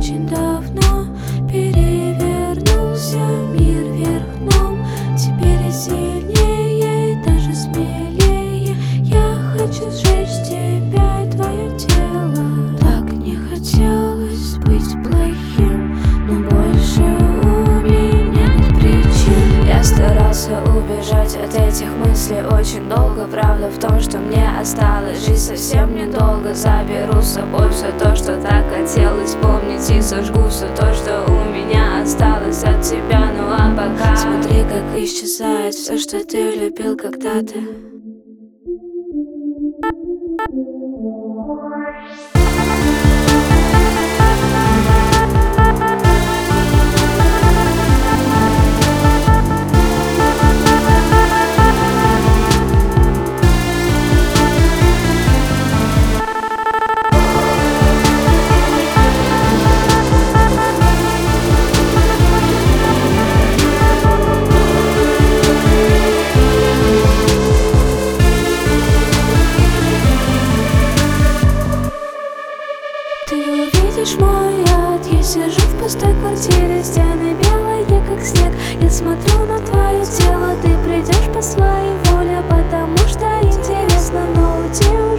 очень давно перевернулся мир вверх дном. Теперь я сильнее и даже смелее. Я хочу сжечь тебя и твое тело. Так не хотелось быть плохим, но больше у меня нет причин. Я старался убежать от этих мыслей очень долго. Правда в том, что мне осталось жить совсем недолго. Заберу с собой все то, что так хотелось помнить, и сожгу все то, что у меня осталось от тебя. Ну а пока смотри, как исчезает все, что ты любил когда-то. Ты увидишь мой ад. Я сижу в пустой квартире, стены белые, как снег. Я смотрю на твое тело, ты придешь по своей воле, потому что интересно, но у тебя